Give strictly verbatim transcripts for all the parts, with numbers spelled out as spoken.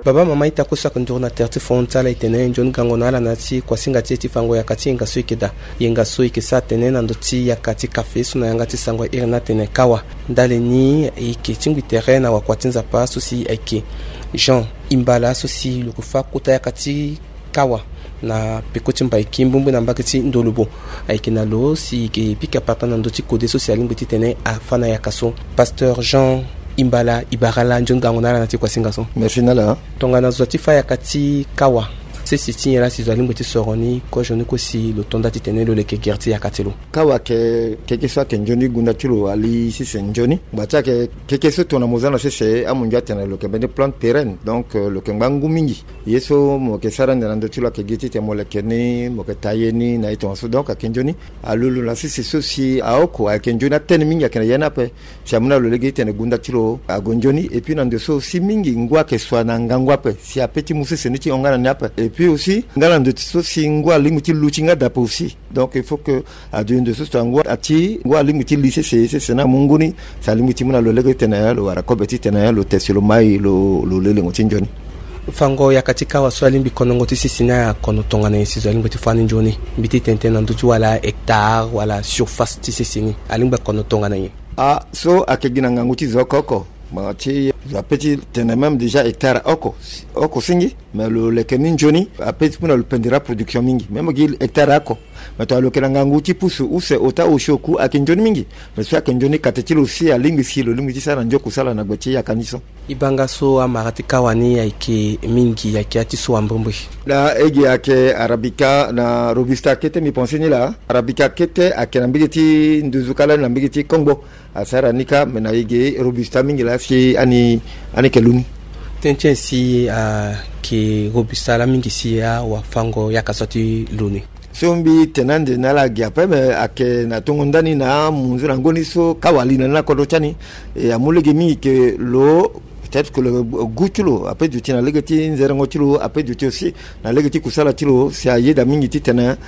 baba mama ita kusa kundurna terti fontala itene njon gangonala nati kwa singa teti fango ya kati nga so ikida yenga so ikisa tene na ndoti ya kati cafe suna yanga ti sangwa irna tene kawa ndale ni ike tingwi terena wa kwatinza pa susi ike Jean Imbala susi lukufa kuta ya kati kawa na pekoti mba ikimbumbu na mbakiti ndolubo aikina lo si ke pika pata na ndoti kode social ngiti tene afana ya kaso Pasteur Jean Imbala Ibarala njonga ngonala na tikwa singaso. Merci nala. Tongana zotifa ya kati kawa. C'est si la si zali mbeti soroni ko joni ko si le tonda titene le ke gerti ya katelo. Kawa ke ke ke soit njoni gunda tulo ali si c'est njoni. Bacha ke ke ke soit na mozana c'est amunja tena le ke bende plante pérenne donc le ke bangu mingi. Yeso mo ke sara ndando tulo ke geti te mo le kene mo ke tayeni na ito so donc ke njoni alulu la si c'est ceci aoko ke njoni na ten mingi ke yana pe. Chamuna le geti ne gunda tulo a gonjoni et puis nando so si mingi ngwa ke soit na ngangwa pe. Si a petit musi seniti ongana napa. Et puis aussi ngala de so singwa linguti luchinga dapo aussi donc il faut que à d'une de ce ngwa ati ngwa linguti lycée c'est c'est na munguni sa linguti muna lo lege tena lo wara kobeti tena lo tesilo mai lo lo lele ngoti njoni fango ya katika waswali mbi konongo tisisina ya konotonga na isizo linguti fani njoni mbiti tente na ndutu wala hectare wala surface tisisini alimba konotonga na ye ah so akegina nganguti zokoko Mati la petite tena même déjà hectare oko oko singi mais le le kenin joni a petit pour le pendira production mingi même gil hectare ako mais to le kenanga nguti pusu use ota oshoku akinjoni mingi mais so akinjoni katetilo aussi a lingi si le lingi sala njoku sala na gwechi ya kaniso ibanga so amarati kawani yake mingi yake ati so ambombe la egi yake arabica na robusta kete mi penseni la arabica kete akenambigiti nduzukala na mbigiti kongo asara nika mena egi robusta mingi la si ani ani keluni tenche si uh, ke robusta la mingi si ya wafango yakasoti luni sombi tenande na la giape me ake na tongondani na munzura ngoni so kawali na kodochani e amulege mingi ke lo peut-être que le goûtulo après du tina legati nzerengo tilo après du aussi na legati kusala tilo si aye da mingi titena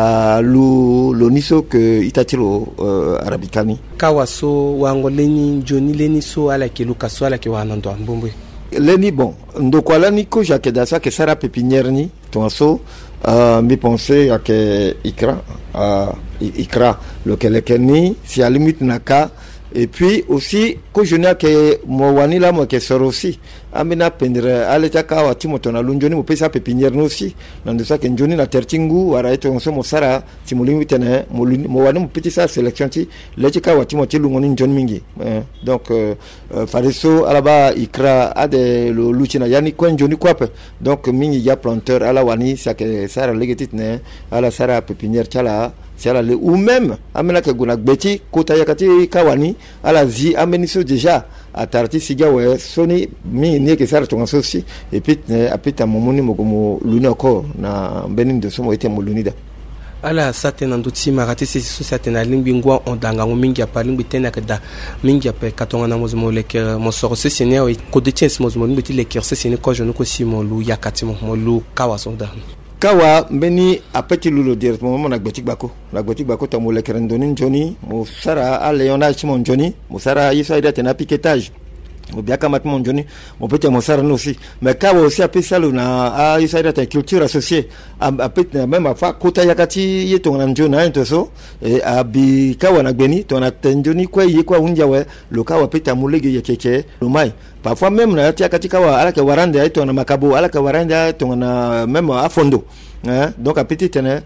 a lu lo niso que itatilo uh, arabikani kawaso wango leni joni leni so ala ke lukaso ala ke wanando mbombe leni bon ndo kwala ni ko jake da sa ke sara pépinière ni tonso uh, mi penser à que ikra uh, ikra le kelekeni si à limite naka. Et puis aussi ko jonia ke mo wanila mo ke soro aussi amina pendre aleta ka wati mo tona lunjoni mo pesa pépinière no aussi nando sa ke njoni na tertingu wara eto on so mo sara timulingi tene mo mo wani mo petit sa sélection ti leti ka wati mo ti lungoni njoni mingi eh, donc euh, euh, fariso alaba ikra ade lo luchina yani ko njoni kwape donc mingi ya planteur ala wani sa ke sara legetit ne ala sara pépinière chala c'est le ou même amena ke guna gbeti kota yakati kawani ala zi ameniso déjà à tarti siga we soni mi ni ke sara tonga sosi et puis apita momoni mogomo lunako na benin de somo ete molunida ala satena nduti marati sisi so satena lingbi ngwa ondanga ngomingi apa lingbi tena kada mingi apa katonga na mozmo leker mo soro sisi ne o ko de tiens mozmo lingbi leker sisi ne ko jonu ko simo lu yakati mo lu kawasonda kawa mbeni apeti lulo directement mo na gbetik bako na gbetik bako to mo le kerendoni njoni mo sara a leona chimo njoni mo sara yisa ida tena piquetage mo biaka mat mo njoni mo pete mo sara no aussi mais kawa aussi a pesalo na a yisa ida culture associée a pete même fa kota yakati yeto na njona into so e abi kawa na gbeni to na tenjoni kwa yikwa unja we lo kawa pete amulege yekeke lo mai parfois même na tia katika wa ala ke warande aito na makabo ala ke warande aito na même à fondo hein donc a petit tene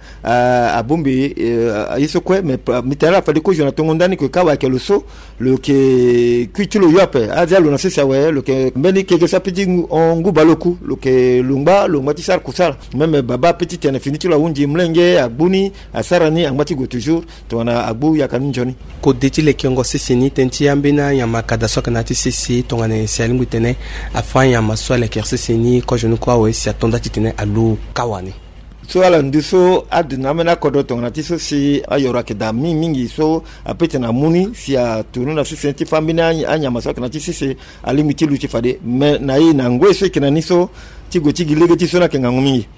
a bombi iso kwe mais mitala fa de ko jona tongondani ko kawa ke luso le ke kuitulo yope azalo na sisa we le ke mbeni ke sa petit ongu baloku le ke lumba lo mati sar kusala même baba petit tene finitilo unji mlenge agbuni asarani amati go toujours to na agbu ya kanjoni ko deti le kiongo sisi ni tenti ambina ya makada soka na sisi tongane salingu tene afanya maswala kersisi ni ko jonu kwa we si atonda titene alu kawani so ala ndiso adinamena kodoto ngatiso si ayora keda mi mingi so apete na muni si a tunu na sisi nti famina anya masaka na sisi alimiti luchi fade me na yi na ngwe so kinaniso tigo tigi lege tiso na kenga mingi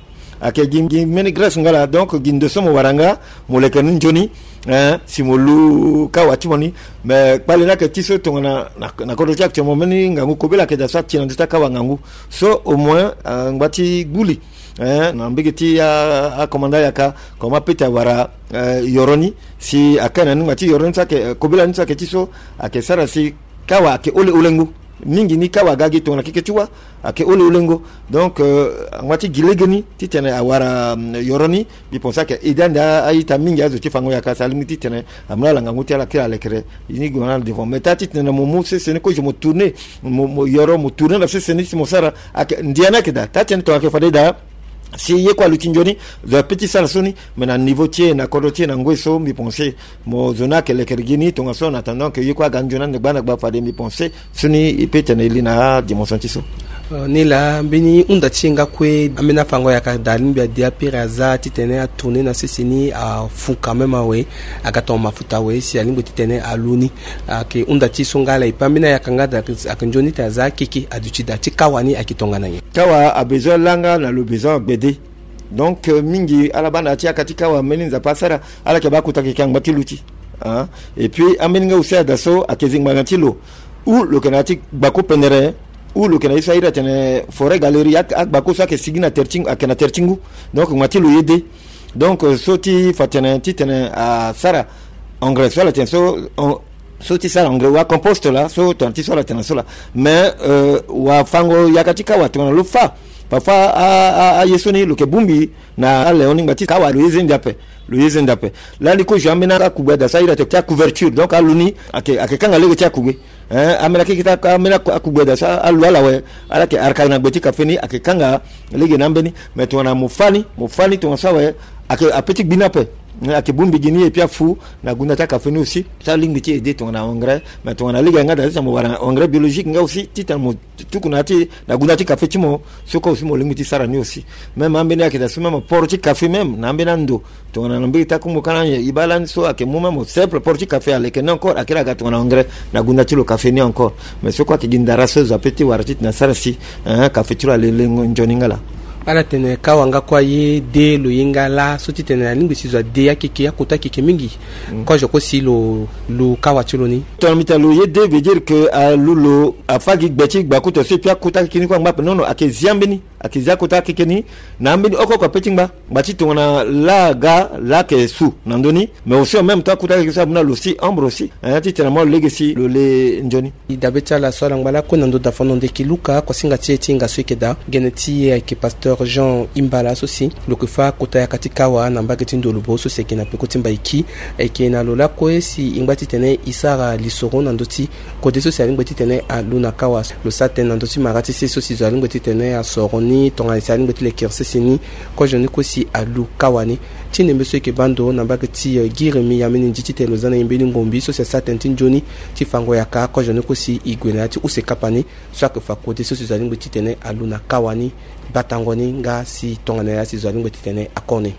ake gin meni grace ngala donc gin de somo waranga moleke njoni eh simolu kawati moni mais pale na ke tiso tongana na kodo chak chomo meni ngangu kobela ke da sa tina ndita kawa ngangu so au moins ngwati guli eh na mbigiti ya a komanda yaka koma peta wara uh, yoroni si akana ngati yoroni sake kobela nsake tiso ake sara si kawa ake ole ulengu mingi ni kawa gagi to na kikechua ake ole ulengo donc uh, ngati gilegeni titene awara um, yoroni bi pensa ke idanda aita mingi azo tifango ya kasa limiti tene amala nganguti ala kila lekere ini gona devant metati tene mo muse sene ko je mo tourner mo yoro mo tourner na sene si mo sara ake ndiana keda tatene to ake fadeda si ye kwa lutinjoni le petit salsoni mais na niveau tie na kodotie na ngweso mi penser mo zona ke le kergini to ngaso en attendant que ye kwa ganjona ne bana ba fade mi penser suni ipetene lina dimension tiso uh, nila mbini unda chinga kwe amena fango ya kadalin bia dia piraza titene a tourner na sisini a fuka mema we akato mafuta we si alingo titene aluni ke unda tisongala ipamina ya kangada akanjoni taza kiki aduchida tikawani akitongana ye kawa a besoin langa na le besoin bede donc euh, mingi alabana tia katika wa meninza pasara ala ke bakuta ke kang batiluti hein et puis ameninga usia daso akezing magantilo ou le kanati bako penere ou le kanai saira tene forêt galerie ak bako sa ke sigina terching akena terchingu donc matilo yede donc euh, soti fatene titene a sara engrais so la tenso soti sara engrais wa compost là so tanti so la tenso là mais euh, wa fango yakatika wa tona lo fa parfois a a yesoni lo ke bumbi na leoni ngati kawa lo yezendape lo yezendape là liko jamena ka kubeda saira te couverture donc aluni ake ake kanga lego tia kubwe eh amela kikita amela kubeda sa alwala we ala ke arkana gbeti kafeni ake kanga lege nambeni metona mufani mufani to sawe ake apeti binape ake bumbi gini et puis fou na gunata kafeni aussi ça ligne ti aider ton engrais mais ton liga ngada ça mo wara engrais biologique nga aussi titan mo tukunati na gunati kafe timo soko aussi mo ligne ti sara ni aussi même ambeni ake da suma mo porti kafe même na ambena ndo ton na mbi ta kumu kana ibalan so ake mo mo simple porti kafe ale ke encore akira ga ton engrais na gunati lo kafe ni encore mais soko ake gindara so za petit warati na sara si hein kafe tiro ale lengo njoningala ala tene kawanga kwa ye de lo yingala soti tene na lingwi sizwa de ya kiki ya kuta kiki mingi mm. Kwa joko si lo lo kawa chuloni to mita lo ye de veut dire que a lulo a fagi gbeti gba kuto se pia kuta kiki ni kwa ngba non non akeziambeni akizia kuta kiki ni na ambeni oko kwa petingba bati to na la ga la ke su nandoni mais aussi en même temps kuta kiki sa buna lo si ambre aussi hein ti tene mo legacy lo le njoni idabeta la sola ngala ko nando da fondo de kiluka ko singa tie tinga swekeda geneti ya ki pasteur Jean Imbala aussi le que fa kota ya katika wa na mbageti ndo luboso seki na pekoti mbaiki eke na lola ko si imbati tene isara lisoro na ndoti ko deso si alimbati tene a luna kawa lo saten na ndoti marati si so si zo alimbati tene a soroni tonga si alimbati le kerse sini ko joni ko si a lu kawani tine mbeso ke bando na mbageti uh, giremi ya meni njiti te lozana imbeli ngombi so si saten tin joni ti fango ya ka ko joni ko si igwena ti usekapani so ke fa ko deso si zo alimbati tene a luna kawani batangoni nga si tongana ya si zwalingo titene akone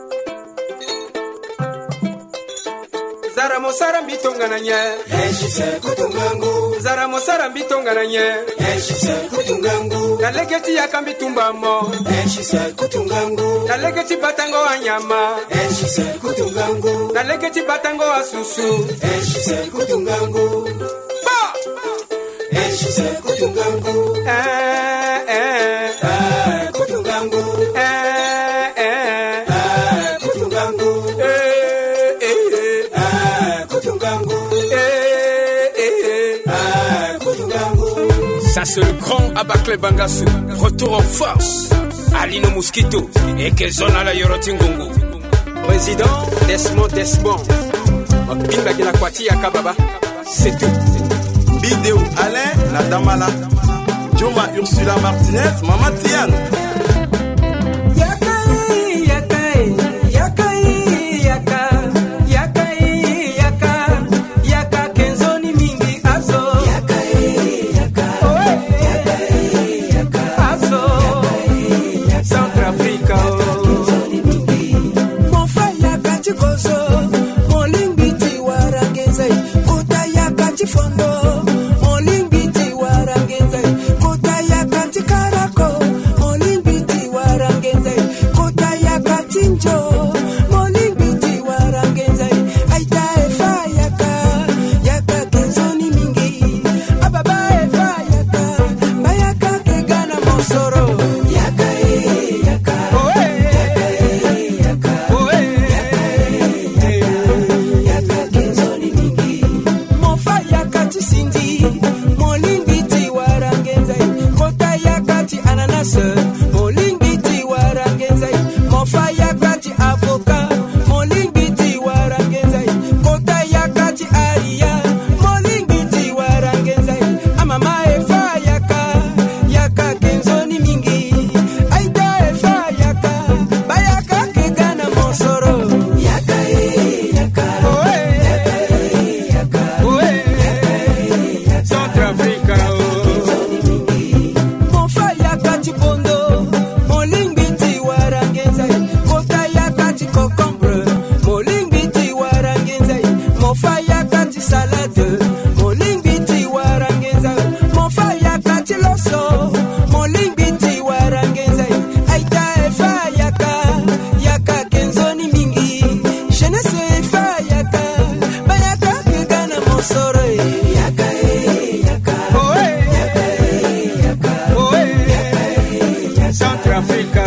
Zara mosara mbitongana nye Eshise kutungangu Zara mosara mbitongana nye Eshise kutungangu Nalegeti ya kambitumba mo Eshise kutungangu Nalegeti batango wa nyama Eshise kutungangu Nalegeti batango wa susu Eshise kutungangu Ba Eshise kutungangu Eh eh eh kutungangu eh eh eh kutungangu eh eh eh kutungangu eh eh eh kutungangu. Ça c'est le grand Abakle Bangasu. Retour en force. Alino Mosquito et Kelzona la Yorotingongo. Président Desmond Desmond. Mapinga kila kwati ya kababa. C'est tout. Bidéo Alain la Damala. Joma Ursula Martinez, Maman Tiane. Yakai, yakai, yakai, yaka, yakai, yaka, yaka kenzoni mingi azo. Yakai, yaka, yakai, yaka, azo. Centrafrica, kenzoni mingi. Mon faya kati kozo, mon lingiti waragenzai, kota ya kati fondo. Mon lingiti waragenzai. Karako, Olympic kati pondo, molingbiti warangenza, kota ya kati concombre, molingbiti warangenza, mofa ya kati salade, molingbiti warangenza, mofa ya kati loso, molingbiti warangenza, aita efa yaka, yaka kenzoni mingi, jeunesse efa yaka, bayaka kegana mosoro yaka e yaka, oh eh, yaka e yaka, oh eh, Centrafrica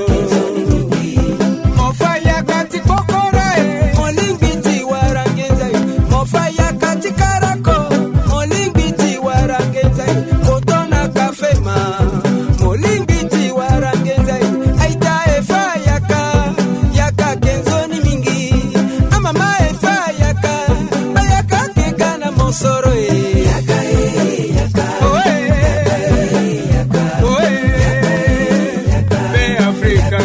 mofa yaka ti kokora e, molingbiti warangenza, mofa yaka ti karako, molingbiti warangenza, kotona kafema, molingbiti warangenza, aita efa yaka, yaka kenzoni mingi, amama efa yaka, bayaka kegana mosoro e, yaka e yaka, oh eh, yaka, oh eh, be Africa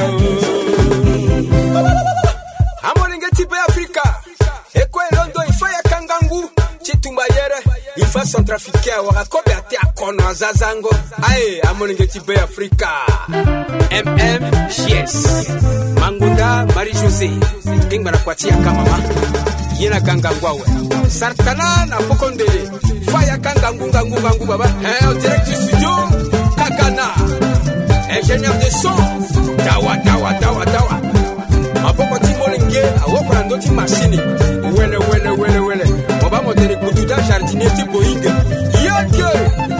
amolingeti be Africa, ekwe londo ifa yaka ngangu, chitumba yere, ifa centrafricain wakakobe ate akono azazango, ae amolingeti be Africa. M M Chies Mangunda Marie-José Ingba na kwatia kamama Yena kangangwawe Sartana na pokondele Faya kangangunga ngunga ngunga baba Eh, au direct du studio Kakana Ingénieur de son Dawa, dawa, dawa, dawa Mapoko timolinge Awoko na ndoti machine Wele, wele, wele, wele Maba modele kutuda jardinier tipo inge Yake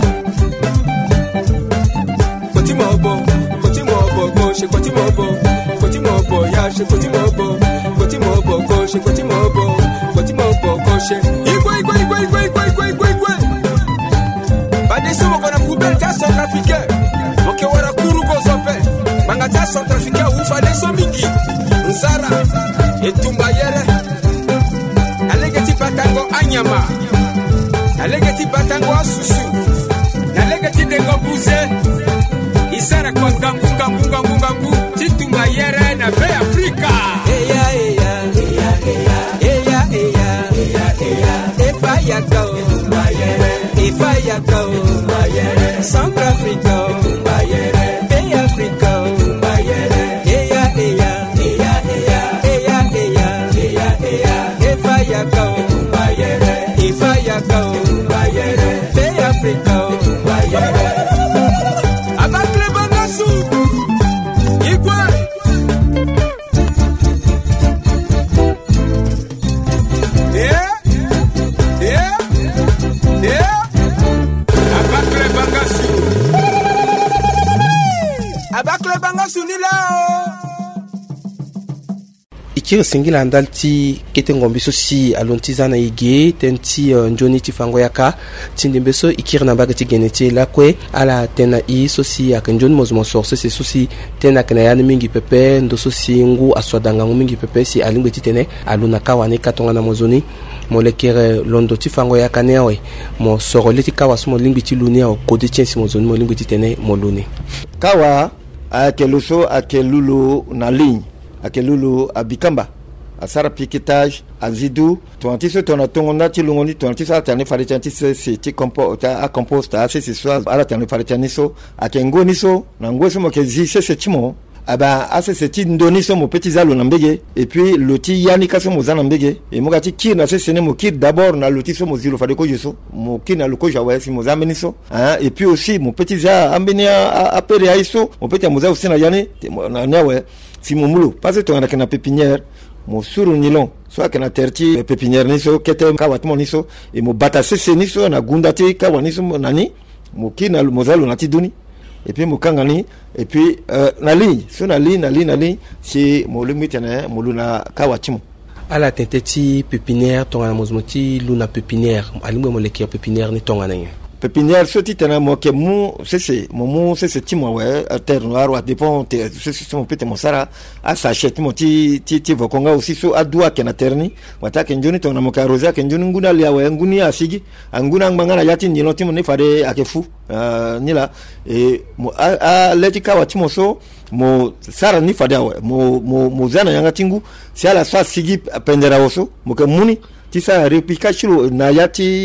Koti mobo Koti mobo Go she koti mobo Koti mobo Ya she koti mobo Koti mobo Go she koti mobo Koti mobo Go she Igwe, igwe, igwe, igwe, igwe, igwe, igwe, igwe Badeso moko na kubel ta centrafricain Moke wara kuru go zope Manga ta centrafricain ufa deso mingi Nzara Etumba yere Alegeti batango anyama Alegeti batango asusu Alegeti dengo buze Isara kwa gangu gangu gangu gangu Titumba yere na be Africa Eya eya eya eya eya eya eya eya Efa yaka Etumba yere Efa yaka Etumba yere Centrafrica Etumba yere Be Africa Etumba yere Eya eya eya eya eya eya eya eya Efa yaka Etumba yere Efa yaka Etumba yere Be Africa Etumba yere Ikiri singila andalti kete ngombiso si alontizana ige tenti uh, njoni tifango yaka tindimbeso ikiri nambaga tigeneti lakwe ala tena i sosi aka njoni mozmo sorse se sosi tena kana yani mingi pepe ndo sosi ngu aswadanga ngu mingi pepe si alingwe titene aluna kawane katonga na mozoni molekere londo tifango yaka newe mo soro leti kawa sumo lingwi tilunia o kode chensi mozoni mo lingwi titene moluni kawa akeluso akelulu na ligne akelulu abikamba asara piquetage azidu tuantiso tonatonga tilungoni tuantiso atane farichantiso se ti compo ta a composta se se soa ala tane farichantiso akengoniso na ngweso mokezi se se timo aba ase se ti ndoniso mo petit zalo na mbege et puis loti yani kaso mo zana mbege et mo gati ki na se sene mo ki d'abord na loti so mo zilo fade ko yeso mo ki na loko jawa si mo zameniso hein et puis aussi mon petit za ambeni a apere aiso mo petit mo za aussi na yani na nyawe si mon mulo parce que on a na pépinière mo suru nilon soit que na terti pépinière niso kete kawat mo niso et mo bata sese niso na gundati kawaniso nani mo ki na mo zalo na ti duni et puis mo kangani et puis euh, na ligne so na ligne na ligne na ligne si mo lumitene mo luna kawatimo ala tenteti pépinière tonga mozmoti luna pépinière alimwe mo lekia pépinière ni tonga nanye pépinière soti tena mo ke mu sese mo mu sese timo we terre noire wa dépend te sese mo pete mo sara a sachet mo ti ti ti vokonga aussi so adua ke na terni wata ke njoni tona mo ka rosa ke njoni nguna lia we nguni asigi anguna ngangana yati nilo timo ne fade akefu uh, nila e mo a, a letika wa timo so mo sara ni fade we mo mo mo zana yanga tingu si ala sa sigi pendera oso mo ke muni ti sa replica chilo na yati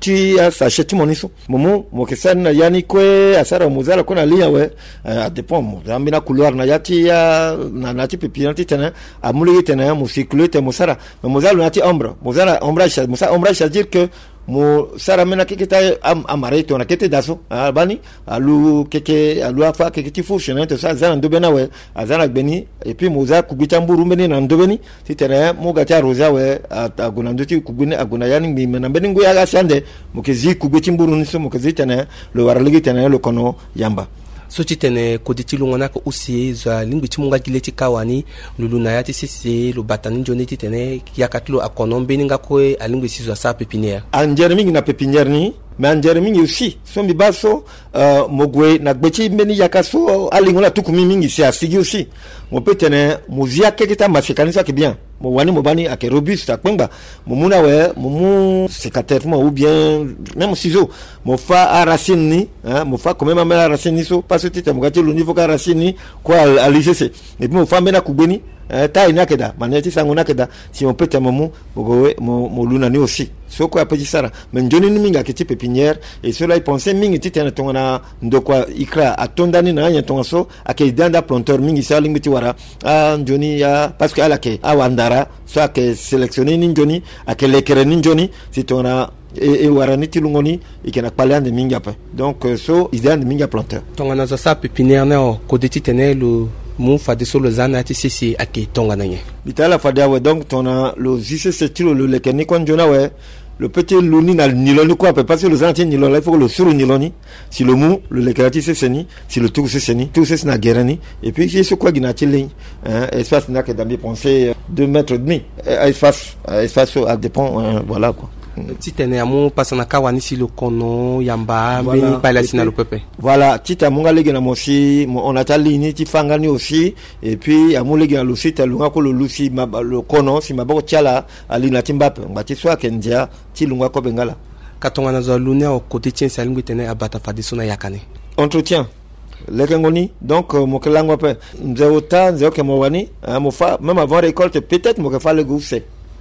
ti sachet ti moniso momo mo ke sana yani kwe asara muzala kuna lia we a dépend mo ambina couloir na yati ya na nati pepinati tena amuli tena mo cycle te mo sara muzala nati ombre muzala ombrage musa ombrage ça veut dire que mo sara mena keketa am amareto na kete daso albani alu keke alu afa keke ti fonctionner to ça zana ndobena we azana beni et puis moza kubita mburu mbeni na ndobeni ti tena mo gata rosa we aguna ndoti kubune aguna yani mi mena beni ngo ya sande mo kezi kubiti mburu niso mo kezi tena lo waraligi tena lo kono yamba so ti tene koditi lungona ko usi za lingbi ti munga gileti kawani luluna ya ti sisi lo batani njoni ti tene yakatlo akonombe ninga ko alingbi si za sa pépinière anjere mingi na pépinière ni mais anjere mingi aussi so mi baso uh, mogwe na gbeti meni yakaso alingona tukumi mingi si asigi aussi mo petene muzia kekita masekanisa ke bien mo wani mo bani ake robuste akwenga mo muna we mo mu sécateur mo ou bien même ciseau mo fa a racine ni hein mo fa comme même la racine ni so parce que tete mo gati lo niveau ka racine ni ko alisese et puis mo fa mena kubeni ta ina keda maneti sangu na keda si on peut te momu bogowe mo mo luna ni aussi soko ya petit sara mais njoni ni minga kiti pépinière et cela il pensait mingi tete na tongana ndokwa ikra atondani na nya tonga so ake danda planteur mingi sa lingiti wara a njoni ya parce que ala ke awandara so ake sélectionner ni njoni ake lekere ni njoni si tona et, et warani tilungoni ikena palande mingi apa donc so idéal de mingi planteur tongana za sa pépinière na ko deti tenelo mon fade sur le zana ti sisi ake tonga nanye bitala fade wa donc tona lo zise se tilo le lekeni kon jona we le petit luni na niloni quoi peut passer le zana ti niloni il faut que le suru niloni si le mou le lekerati se seni si le tout se seni tout se na gerani et puis j'ai ce quoi gina ti ligne hein espace na que d'ami penser deux mètres et demi espace espace à dépend hein, voilà quoi titene amu pasana kawani si le kono yamba voilà. Beni pala sina le pepe voilà tita munga legi na mosi on a tali ni ti fangani aussi et puis amu legi na lusi ta lunga ko le lusi le kono si maboko tiala ali na timbape ngati swa kendia ti lunga ko bengala katonga na zo lunia o côté tien salingi tene abata fadiso na yakane entretien lekengoni donc mo kelango pe nzeuta nzeo ke mo wani mo fa même avant récolte peut-être mo ke fa le goût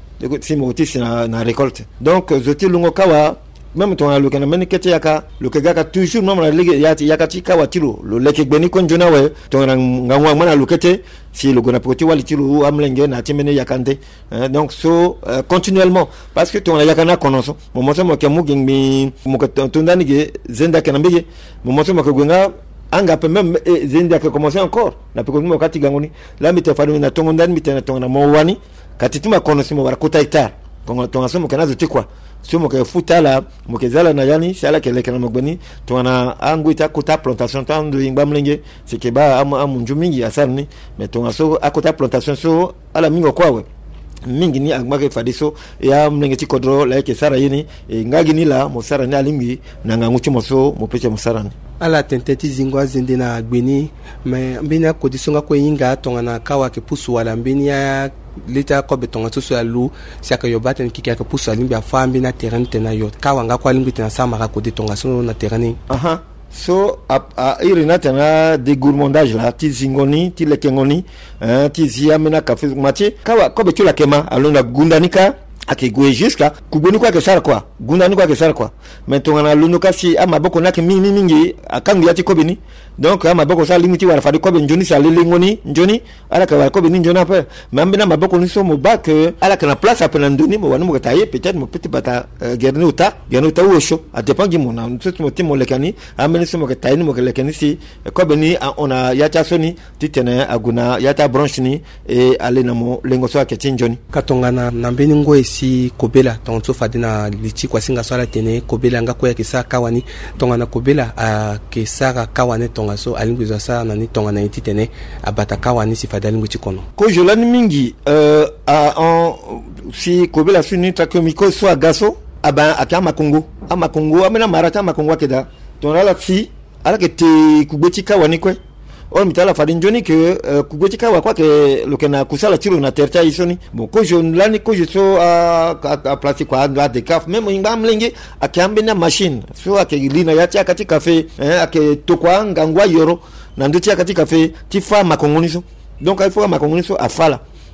si mo tisi na, na récolte donc zoti lungo kawa même ton le kana meni kete yaka le kega toujours même la ligue yati yaka ti kawa tilo le leke gbeni kon jona we ton ngangwa mana le kete si le gona poti wali tilo amlenge na timene yakante hein, donc so euh, continuellement parce que ton yakana kononso mo mo mo ke mu gingmi mo ke tondani ge zenda kana mbege mo mo mo ke gonga anga pe même zenda ke commencer encore na pe ko mo kati gangoni la mi te fadu na tongondani mi te na tongana mo wani katituma kono simo bara kota hectare kongo tonga somo kana zote kwa somo ke futala mo ke zala na yani sala ke lekana mogbani tona angu ita kota plantation tandu ingba mlenge c'est que ba am am njumingi asarni mais tonga so akota plantation so ala mingo kwawe mingi ni agmake fadiso ya mlenge ti kodro la ke sara yini e ngagi ni la mo sara ni alimbi na nganguchi mo so mo peche mo sara ni ala tenteti zingwa zinde na gbeni mais mbina kodisonga ko yinga tonga na kawa ke pusu wala mbini ya leta ko betonga tuso ya lu siaka yo baten kiki ka pusu alimbi afa mbina terrain tena yo kawa nga ko alimbi tena sama ka koditonga so na terrain aha so a, a irina tena de gourmandage la ti zingoni ti lekengoni hein ti zia mena café mati kawa ko be tula kema alonga gundanika ake goe jusqu'à kuboni kwa ke sara kwa gundani kwa ke sara kwa maintenant na lunuka si ama boko na ke mingi mingi akangu yati ko beni donc ama boko sa limiti wala fadi ko be njoni sa lelengoni njoni ala ka ko beni njona pe mambe na maboko ni so mo ba que ala ka na place apena ndoni mo wanu mo tailler peut-être mo petit bata uh, gerne uta gerne uta wo sho a dépend gi mon na tout mo timo lekani ameni so mo ke tailler mo ke lekani si ko beni on a yata soni titene aguna yata branche ni et ale na mo lengo so ke tinjoni katongana na mbeni ngwe si kobela tonto fadina lichi kwa singa swala tene kobela nga kwa kisa kawani tonga na kobela a kisa kawani tonga so alingwiza sa na ni tonga na iti tene abata kawani si fadali ngwichi kono ko jolani mingi euh a en si kobela suni takomiko so agaso aba akama Kongo ama Kongo amena marata ma Kongo keda tonga la si ala ke te kubeti kawani kwe on mitala fadi njoni que uh, kugotika wa kwa ke lokena kusala tiro na terta isoni bon ko je lani ko je so a a place kwa a de caf même inga mlenge akambe na machine so akilina yati akati cafe eh ake tokwa ngangwa yoro na nduti akati cafe tifa makongoniso donc il faut makongoniso afala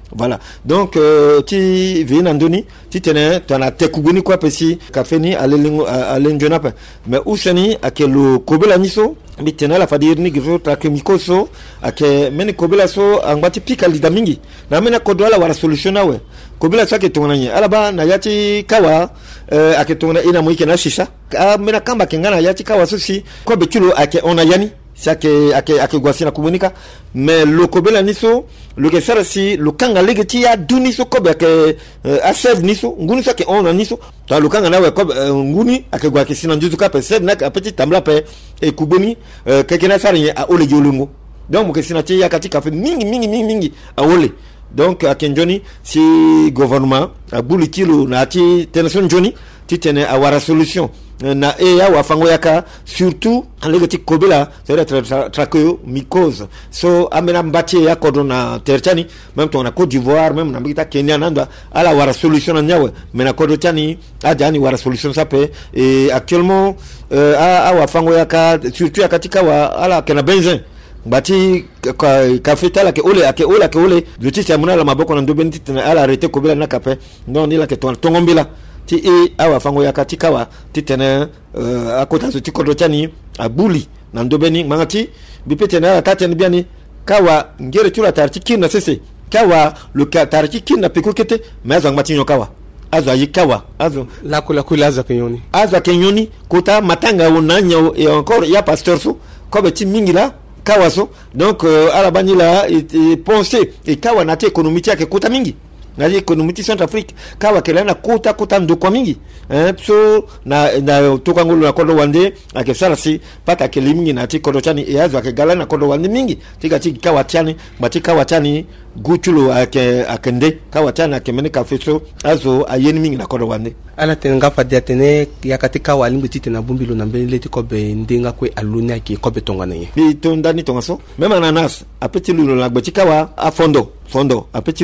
Voilà. Donc, euh, tu viens en doni, tu tenais, tu en as tekubuni quoi, pesi, café ni, à l'enjona. Mais où c'est ni, à quel kobela niso, mais tenais la fadir ni, giro, trakemikoso, à que mene kobela so, en bati pika lidamingi. Na mena kodola wala solution na we. Kobela so ke tonanye. Alaba, na yati kawa, euh, à que tona ina moike na shisha. Ah, mena kamba kengana yati kawa sosi, kwa betulo, à que on a yani. C'est que ake ake gwasi na komunika mais le kobela niso le que ça si le kanga legeti ya duni so kobe ake a save niso nguni so ke on niso ta le kanga na we kobe nguni ake gwaki sina njuzu ka pe save na ka petit tambla pe e kuboni kekena sari a ole jolungo donc mo ke sina ti ya katika fe mingi mingi mingi mingi a ole donc ake njoni si gouvernement a buli kilo na ti tension njoni ti tene a wara solution na eya wafango yaka surtout alegeti kobela c'est-à-dire trachéo mycose so amena mbati ya kodona terchani même ton na Côte d'Ivoire même na mbita Kenya nanda ala wara solution na nyawe mena kodotani adani wara solution ça peut et actuellement euh, a wafango yaka surtout akatika wa ala kena benzin bati kafeta la ke ole ake ole ake ole joti chamuna la maboko na ndobenti ala arrêter kobela na kape non ni la ke ton tongombila ti e awa fango ya katika wa ti tene uh, akota so ti kodo chani abuli na ndobeni mangati bipete na tatene biani kawa ngere tula tarti kina sese kawa le tarti kina pekokete maza ngati nyokawa azo yikawa azo la kula kula aza kenyoni aza kenyoni kota matanga onanya et encore ya pasteur so kobe ti mingila kawa so donc uh, ala banila et, et penser et kawa na te économique yake kota mingi na économie Centrafrique kawa kelana kota kota ndo kwa mingi eh so na na toka ngulu na kodo wande akesala si pata kelimingi na ti kodo chani eazo akegala na kodo wande mingi tika tika kawa chani batika kawa chani guchulo ake akende kawa chani akemene kafeso azo ayeni mingi na kodo wande ala tenga fadia tene yakatika walingu tite na bumbilo na mbele ti kobe ndenga kwe aluni aki kobe tongana ye bi tondani tongaso même ananas apeti lulo la gbetika wa a fondo fondo apeti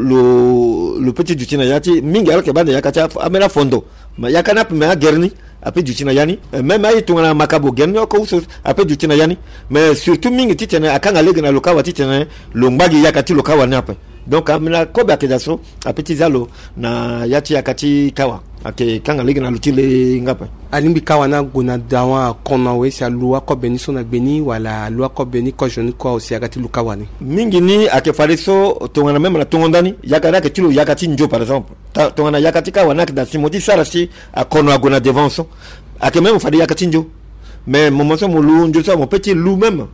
lu le petit du tina yati mingi alke bande yakata amena fondo ma yakana pe ma gerni apeti du tina yani même ay tongana makabo gerni ko uso apeti du tina yani mais surtout mingi titene akanga legna lokawa titene lombagi yakati lokawa nape donc amena kobe akedaso apeti zalo na yati yakati kawa ake kanga ligi na lutile ngapa alimbi kawa na gona dawa kona we sa lua ko beni so na gbeni wala lua ko beni ko joni ko osi agati lukawani mingi ni ake fariso tongana même na tongondani yakana ke tilo yakati njo par exemple tongana yakati kawa na da simoti sarasi akona gona devanso ake même fadi yakati njo mais moment so molu njo so mon petit loup même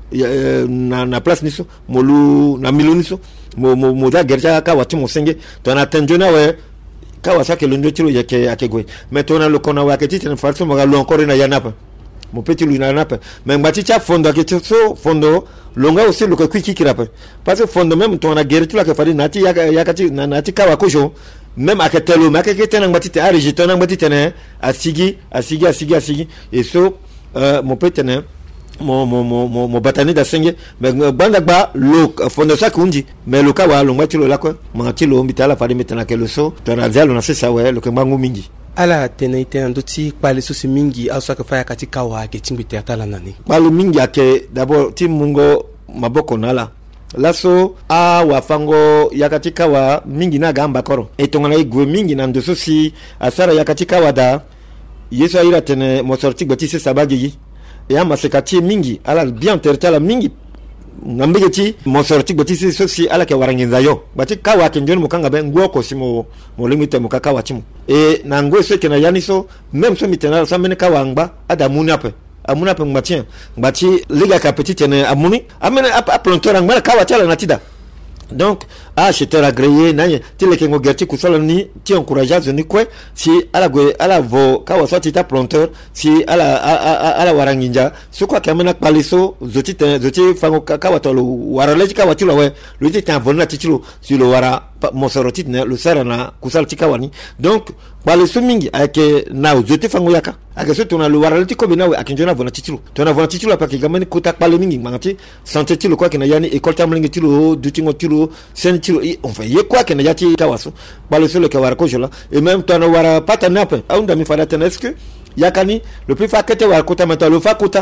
na na place niso molu na miloniso mo mo mo da gerja kawa ti mo senge to na tenjona we kawa sake lundo tilo yake akegwe metona lo kona wake titi na falso mo galo encore na yanapa mo petit lu na napa mais ngati cha fondo ke so fondo longa aussi lo ko kwiki kirape parce que fondo même to na guerre tilo ke fadi nati yakati na nati kawa kojo même aketelo makeke tena ngati te ariji tona ngati tena asigi asigi asigi asigi et so euh mon petit ne mo mo mo mo batani da senge mais banda ba lo fondo sa kunji mais lo kawa lo ngati lo lako mangati lo mbitala fadi metana ke lo so tona zalo na sesa we lo ke mangu mingi ala tena itena ndoti pale so mingi aso ka faya katika wa ke tingbi tertala nani balu mingi ake d'abord timungo maboko nala laso a wafango yakatika wa mingi na gamba koro etongana igwe mingi na ndoso si asara yakatika wa da yeso ira tene mo sorti gotisi sabagi ya masekati mingi ala bien tertala mingi ngambegeti mo sorti gotisi sosi ala ke warangenza yo bati kawa ke njoni mukanga be ngoko simo mo limite mukaka wa timu e na ngwe so ke na yaniso même so mitena sa mene kawa ngba adamuni ape amuna pe ngbatien ngati liga ka petite ne amuni amena a planteur ngba kawa tala natida donc a acheter agréé nanye tile ke ngogerti kusala ni ti encourageage ni kwe si ala gwe ala vo kawa sorti ta planteur si ala ala waranginja so kwa kamena paliso zoti zoti fango kawa tolo waraleji kawa tilo we lo ti tan vonna tilo si lo wara mosoroti ne lo sara na kusala tikawani donc paliso mingi ake na zoti fango yaka ake so tona lo waraleji ko binawe akinjona vonna tilo tona vonna tilo pa ke gamani kota pale mingi mangati santé tilo kwa kina yani école tamlingi tilo dutingo tilo sen tilo on fait ye quoi que na yati kawaso balo sur le kawara kojola et même tona wara pata nape aunda mi fada tena est-ce que yakani le plus fa kete wara kota mata lo fa kota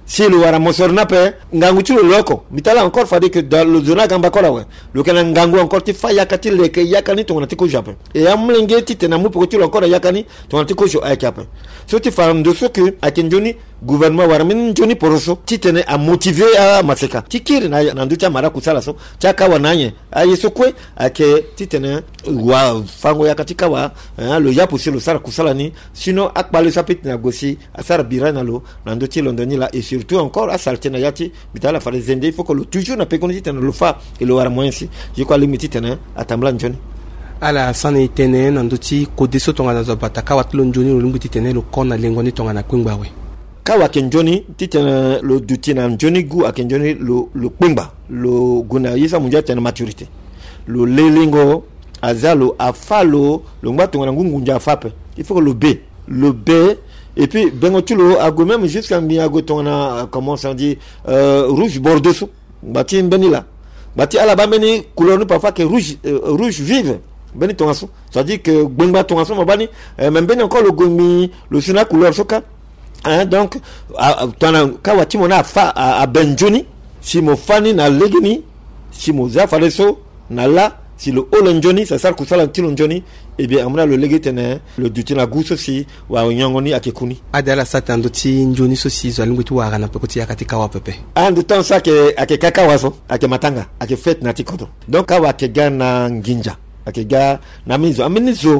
si le wara mosor na pe ngangu chulo loko mitala encore fadi que dans le zona gamba kola we le kana ngangu encore ti fa yakati le ke yakani to ngati ko jape e amlenge ti tena mu pour tu encore yakani to ngati ko jo ay kape so ti fa ndo so que akenjoni gouvernement wara min joni poroso ti tene a motiver a maseka ti kiri na na nducha mara kusala so chaka wananye ay so kwe ake ti tene wa fango yakati kawa le yapo si le sara kusala ni sinon akbale sapit na gosi asara birana lo na nduti londoni la et surtout encore à saltena yati bitala fa les il faut que le toujours na pe koniti tene le fa et le wara moins si je crois limiti tene atambla njoni ala sane tene na nduti kodeso tonga na zobata kawat lo njoni lo lungu tene lo kona lengoni tonga na kwingba we kawa kenjoni titena lo duti na njoni gu akenjoni lo lo kwingba lo guna yisa munja tene maturité lo lelingo azalo afalo lo ngba tonga na ngungu nja fape il faut que le b le b et puis bengo tulo ago même jusqu'à mi ago tona comment ça dit euh, rouge bordeaux bati benila bati ala ba meni couleur parfois que rouge euh, rouge vive beni tongaso ça dit que benga tongaso mabani euh, même ben encore le gomi le sina couleur soka hein donc tona kawati mona fa a benjoni si mo fani na legini si mo za faleso na la si le olonjoni ça sert kusala tilonjoni et bien amuna le legetene le dutina guso si wa nyongoni akekuni adala satando ti njoni so si zo alingu tu wara na pekoti yakati kawa pepe and temps ça que ake kaka waso ake matanga ake fête na tikodo donc kawa ke gana nginja ake ga na mizo aminizo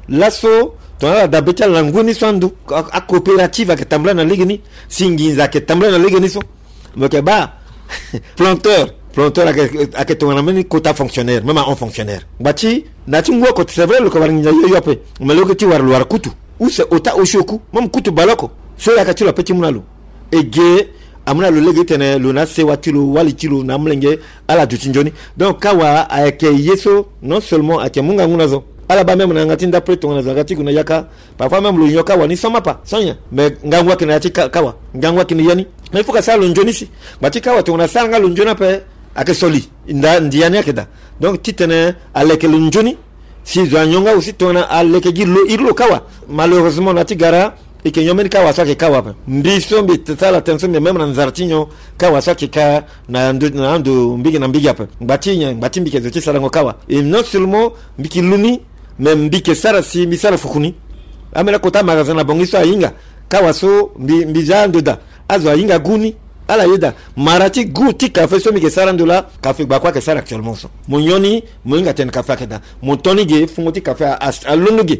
laso tona da betal languni sandu a coopérative ake tambla na ligini singinza ake tambla na ligini so moke ba planteur planteur a que ton amène quota fonctionnaire même en fonctionnaire bati nati ngwa ko c'est vrai le ko warnya yo yope mais le ko ti war lo war kutu ou c'est ota oshoku même kutu balako so ya ka ti lo petit munalo ege amuna lo lege tene lo na se watilo wali tilo na mlenge ala tutinjoni donc kawa ake yeso non seulement ake munga ngunazo ala ba même na ngati ndapre to ngaza ngati kuna yaka parfois même lo nyoka wani sama pa sonya mais ngangwa kina yati kawa ngangwa kini yani mais il faut que ça lo njoni si bati kawa to na sanga lo njona pe ake soli nda ndiani akeda donc titene aleke lunjoni si zanyonga aussi tona aleke gilo irlo kawa malheureusement natigara et que yomen kawa sake kawa pa mbiso mbi tala tension mais même nzartinyo kawa sake ka na ndo na ndo mbigi na mbigi apa batinya batimbi ke zoti salango kawa et non seulement mbiki luni mais mbike sara si misala fukuni amela kota magasin na bongiso ayinga kawa so mbi mbizando da azo ayinga guni ala yeda marati guti café so mi ke sarandola café ba kwa ke sara actuellement so monyoni moinga ten café keda montoni ge fungoti café a longe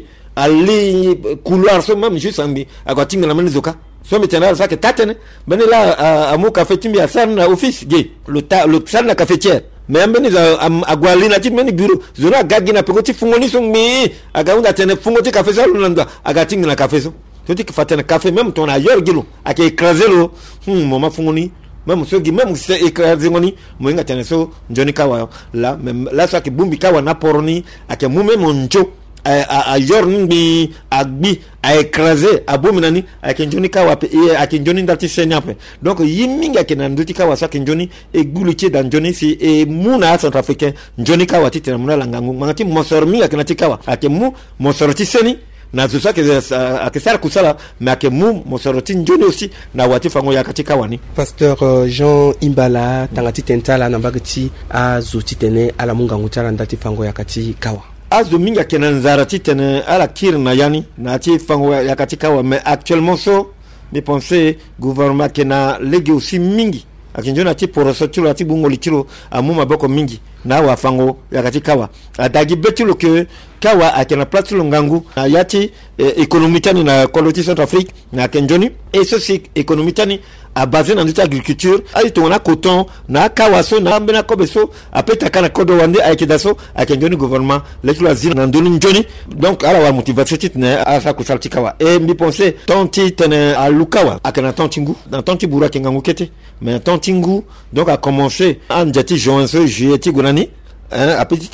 ali couloir so même juste ambi akwatinga na manizoka so mi tena ça que tatene benela amu café timbi a sana office ge le ta le sana cafetière mais mbeni za agwali na timeni bureau zona gagi na pekoti fungoni so mi agaunda tene fungoti café so lunda agatinga na café so tu que fatena café même ton ailleurs gilo ake écraser lo hum mama fungoni même so gi même c'est écraser ngoni moinga tene so njoni kawa là même là ça que bumbi kawa na poroni ake mume monjo a a yor ngi agbi a écraser abominani ake njoni kawa pe ake njoni ndati senya pe donc yiminga ke na nduti kawa ça que njoni e guluche dan njoni si e muna centrafricain njoni kawa titena muna langangu mangati mosormi ake na tikawa ake mu mosorti seni na zusa ke akesara kusala mais ke mu mosoroti njoni aussi na wati fango ya katika wani pasteur uh, Jean Imbala tangati tentala na bagati a zuti tene ala munga ngutala ndati fango ya katika kawa azo minga kenan zarati tene ala kir na yani na ti fango ya katika wa mais actuellement so me penser gouvernement kena legi aussi mingi akinjona ti poroso tilo ati bungo litilo amuma boko mingi na wa fango ya katika wa adagi betilo ke kawa akena place longangu na yati eh, économie tani na koloti Centrafrique na kenjoni et ceci économie tani a basé dans l'agriculture ay to na coton na kawaso na mbena kobeso apeta kana kodo wande ay kidaso akenjoni gouvernement le choisir na ndoni njoni donc ala wa motivation titne asa kusalti kawa et mi penser tonti tene a lukawa akena tontingu dans tonti bura kengangu kete mais tontingu donc a commencé en jati juin juillet gonani un petit tene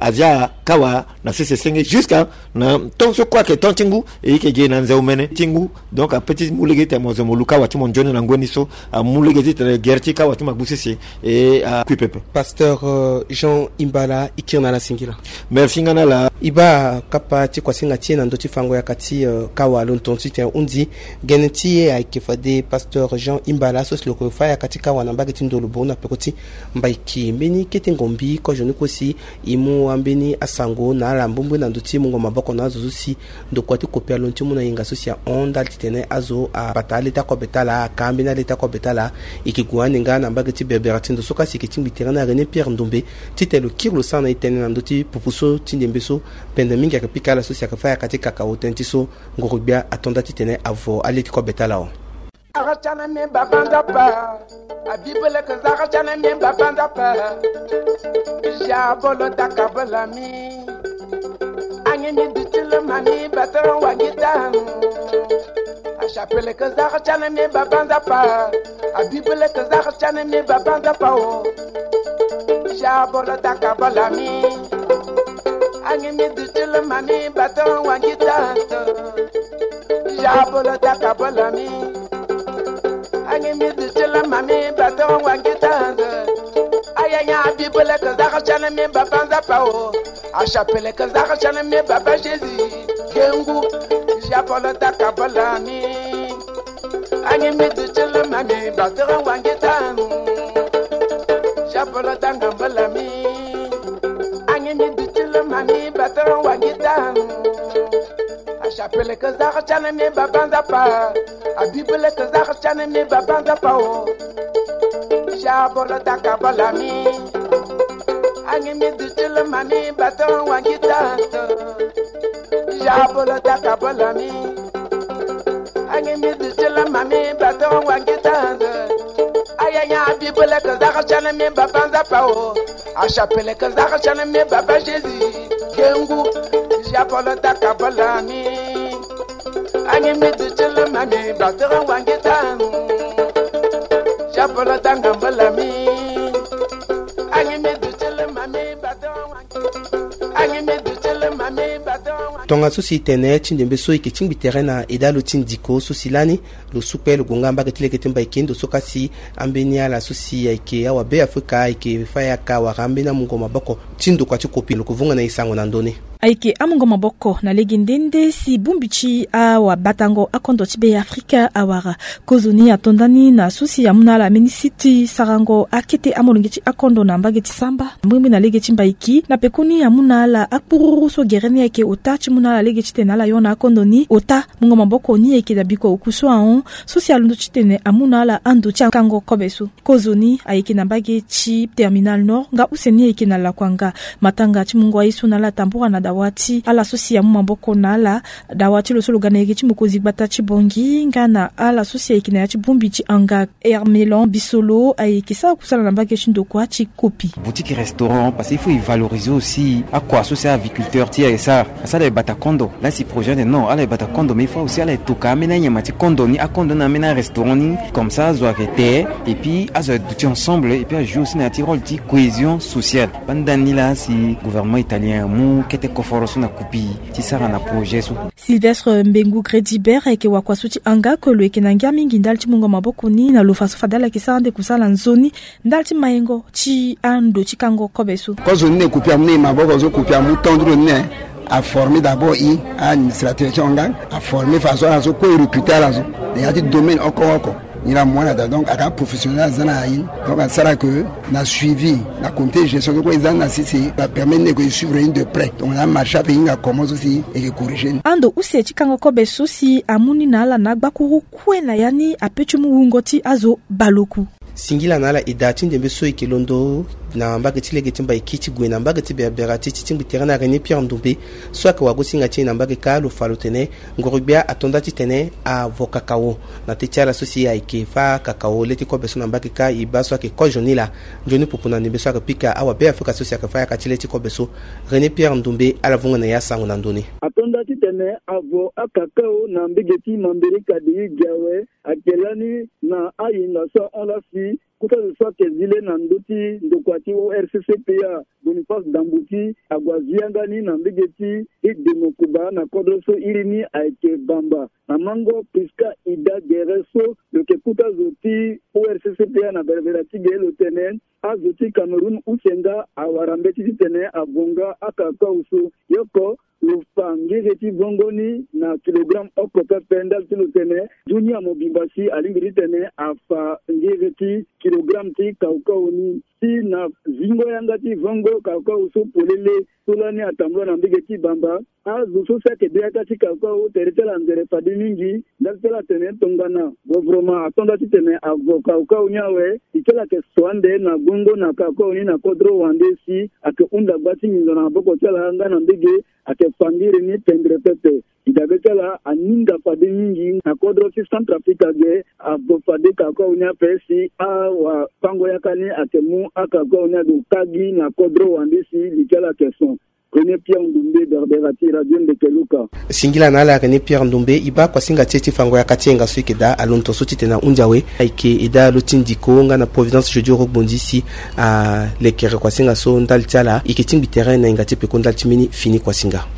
azia kawa na sese senge jusqu'à na ton so quoi que ton tingu et que je na nzaumene tingu donc a petit mulegete mozo moluka wati mon jone na ngoni so a mulegete gerti ka wati magusisi et a kupepe. Pasteur euh, Jean Imbala ikirna la singila. Merci ngana la iba kapa ti kwa singa tie na ndoti fango ya kati uh, kawa lonton ti ten undi geneti ya ikifade Pasteur Jean Imbala sos loko fa ya kati kawa na mbageti ndolo bona pekoti mbaiki mbeni kete ngombi ko joni kosi imu ambeni asango na la mbumbu na ndoti mungo maboko na zuzusi ndokwati kopia lonti muna yinga sosi ya onda titene azo a batale ta ko betala kambi na leta ko betala ikiguane nga na mbageti beberati ndo soka sikiti terana René Pierre Ndombe titelo kirlo sana itene na ndoti pupuso tindembeso pende mingi akapika la sosi akafaya katika kaotentiso ngorubia atonda titene avo aleti ko betalao Arachana me babanda pa abibele ka zarachana me babanda pa ja bolo takabala mi anyeni ditile mami batero wagita achapele ka zarachana me babanda pa abibele ka zarachana me babanda pa o ja bolo takabala mi anyeni ditile mami batero wagita ja bolo takabala mi Angemi ditila mami bato wangitanda ayanya bibele ka zaka chana me babanza pao achapele ka zaka chana me baba Jésus gengu japolo takabala mi angemi ditila mami bato wangitanda japolo takabala mi angemi ditila mami bato wangitanda achapele ka zaka chana me babanza pa abibele ka zaka chana me babanza pa o jabolo takabala mi angemi ditile mami baton wangitanta jabolo takabala mi angemi ditile mami baton wangitanta ayanya abibele ka zaka chana me babanza pa o achapele ka zaka chana me baba Jésus gengu jabolo takabala mi Angemi ditile mami batera wangitan Chapola tangambala mi Angemi ditile mami batera wangitan Angemi ditile mami batera tonga susi tene chindembe so ikichimbi terena edalo tindiko susi lani lo super lo ngamba ketile ketemba ikendo sokasi ambeni ala susi yake awa be Afrika ike faya ka wa rambena mungo maboko tindo kwa chikopi lo kuvunga na isango na ndone aike amungo maboko na legendende si bumbichi awa batango akondo chibe ya Afrika awara kozuni atondani na susi ya munala minisiti sarango akete amolongechi akondo na mbageti samba mbwimbi na legechi mbaiki na pekuni ya munala akpururu so gereni yake otachi munala legechi tenala yona akondo ni ota mungo maboko ni yake dabiko ukusu aon susi alundo chitene amunala ando chankango kobesu kozuni aike na mbageti terminal nord nga useni yake na lakwanga matanga chimungo aisu na la tambura na dawati ala sosi ya mamboko na ala dawati lo solo ganege chimukozi bata chibongi ngana ala sosi ya ikina ya chibumbi chi anga Hermelon Bisolo aikisa kusala na mbage chindo kwa chikopi boutique restaurant parce qu'il faut y valoriser aussi à quoi associer aviculteur tia et ça ça les batakondo là si projet non ala batakondo mais il faut aussi ala toka amena nyama ti kondo ni akondo na amena restaurant ni comme ça zo arrêter et puis à tout ensemble et puis à jouer aussi na tirol ti cohésion sociale bandani là si gouvernement italien mu kete koforoso na kupi ti sara na projet so Sylvestre Mbengu Gredibert eke wakwasuti anga ko lo eke nangia mingi ndalti mungo maboko ni na lo faso fadala ke sande kusala nzoni ndalti mayengo chi ando chikango kobesu ko zoni ne kupi amne maboko zo kupi amu tondro ne a formé d'abord i administrateur chonga a formé façon à zo ko recruter la zo il y a des domaines encore encore il a moins là donc à professionnel zana yi donc ça là que na suivi la comité gestion de quoi ils en c'est va permettre de suivre une de près donc on a marché pays na commence aussi et corriger ando use chikango kobe susi amuni na ala na gbakuru kwena yani apechu muungoti azo baloku singila nala idati ndembe so ikilondo na mbageti legeti mba ikichi gwena mbageti berberati chitimbi terana René Pierre Ndombe so ka wagusinga chi na mbage ka lo falotene ngorubia atonda titene a vokakao na tichara sosi ya ikefa kakao leti ko beso na mbage ka ibaso ke ko jonila joni popuna ndembe so ka pika awa be Afrika sosi ka fa ka chileti ko beso René Pierre Ndombe ala vunga na ya sango na ndoni atonda titene avo akakao na mbegeti mambere kadi gawe akelani na ayinga so on la fi kuta so ke zile na nduti ndokwati o R C C P A Boniface Dambuti agwaziangani na mbigeti idemokuba na kodroso irini aike bamba na mango piska ida gereso le ke kuta zoti o R C C P A na berberati gelo tenen azoti Cameroon usenga awarambeti tene abonga akaka uso yoko lufangireti vongoni na kilogram okota pendal tilutene dunia mobimbasi alingiri tene afa ngireti kilogram ti kaukauni si na zingo yangati vongo kaukau so polele sulani atambwa na mbigeti bamba azuso seke biaka ti kaukau teretela ndere fadimingi daltela tene tongana govroma atonda ti tene avo kaukau nyawe ikela ke swande na gungo na kaukau ni na kodro wandesi ake unda bati mizo na boko tela anga na mbige ake fangiri ni pendre pepe idabekela aninga fade mingi na kodro si Centrafrica ge avo fade kaukau nya pesi awa pango yakani ake mu akakau nya do kagi na kodro wandesi likela ke son René Pierre Ndumbe Berberati Radio Ndekeluka singila na ala René Pierre Ndumbe iba kwa singa teti fango ya katenga suikeda alonto suti na unjawe aike ida lotindiko nga na Providence jeudi robondisi a lekere kwa singa so ndal tiala ikitimbi terrain na ingati pe kondal timini fini kwa singa